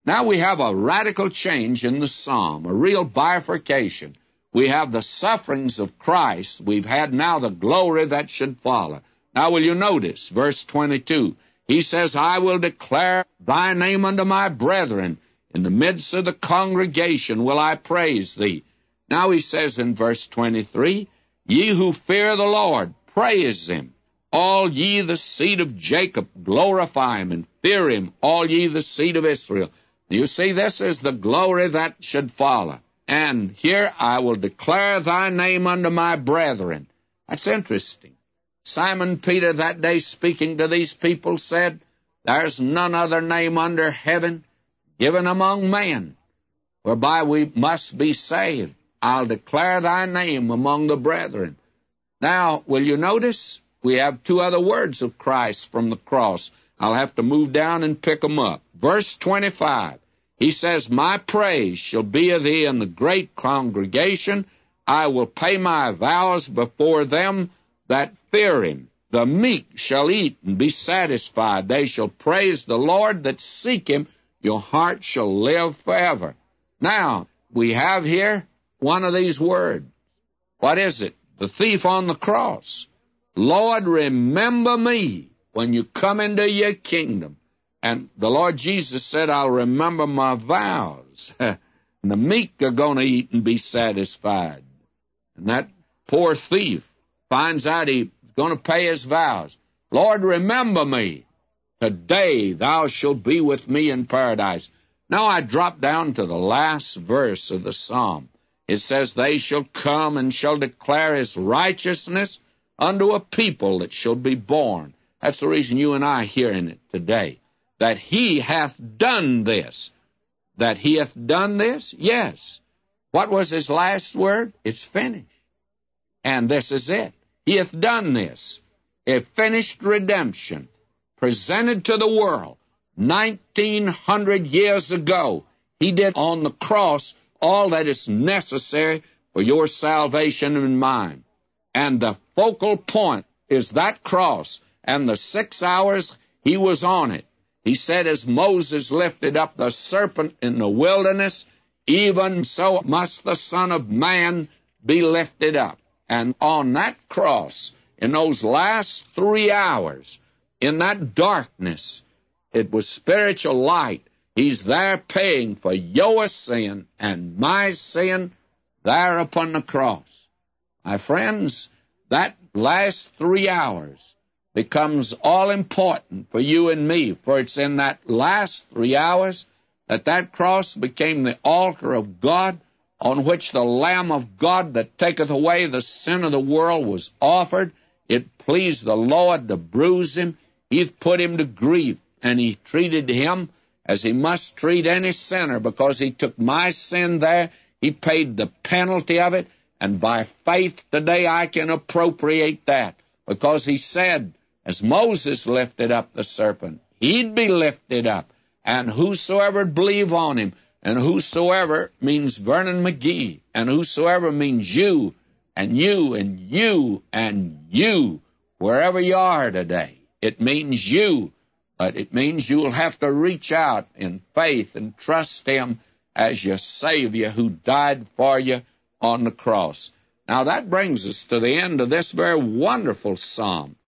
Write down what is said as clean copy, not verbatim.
Now we have a radical change in the psalm, a real bifurcation. We have the sufferings of Christ. We've had now the glory that should follow. Now will you notice, verse 22, he says, I will declare thy name unto my brethren. In the midst of the congregation will I praise thee. Now he says in verse 23, ye who fear the Lord, praise him. All ye the seed of Jacob, glorify him and fear him, all ye the seed of Israel. You see, this is the glory that should follow. And here I will declare thy name unto my brethren. That's interesting. Simon Peter that day speaking to these people said, there's none other name under heaven given among men whereby we must be saved. I'll declare thy name among the brethren. Now, will you notice? We have two other words of Christ from the cross. I'll have to move down and pick them up. Verse 25, he says, my praise shall be of thee in the great congregation. I will pay my vows before them that fear him. The meek shall eat and be satisfied. They shall praise the Lord that seek him. Your heart shall live forever. Now, we have here one of these words. What is it? The thief on the cross. Lord, remember me when you come into your kingdom. And the Lord Jesus said, I'll remember my vows. And the meek are going to eat and be satisfied. And that poor thief finds out he's going to pay his vows. Lord, remember me. Today thou shalt be with me in paradise. Now I drop down to the last verse of the psalm. It says, they shall come and shall declare his righteousness unto a people that shall be born. That's the reason you and I are hearing it today. That he hath done this. That he hath done this? Yes. What was his last word? It's finished. And this is it. He hath done this. A finished redemption presented to the world 1900 years ago. He did on the cross all that is necessary for your salvation and mine. And the focal point is that cross, and the 6 hours he was on it. He said, as Moses lifted up the serpent in the wilderness, even so must the Son of Man be lifted up. And on that cross, in those last 3 hours, in that darkness, it was spiritual light. He's there paying for your sin and my sin there upon the cross. My friends, that last 3 hours becomes all important for you and me, for it's in that last 3 hours that cross became the altar of God on which the Lamb of God that taketh away the sin of the world was offered. It pleased the Lord to bruise him. He put him to grief, and he treated him as he must treat any sinner, because he took my sin there. He paid the penalty of it, and by faith today I can appropriate that, because he said, as Moses lifted up the serpent, he'd be lifted up, and whosoever believe on him, and whosoever means Vernon McGee, and whosoever means you, and you, and you, and you, wherever you are today. It means you, but it means you'll have to reach out in faith and trust him as your Savior who died for you on the cross. Now that brings us to the end of this very wonderful psalm.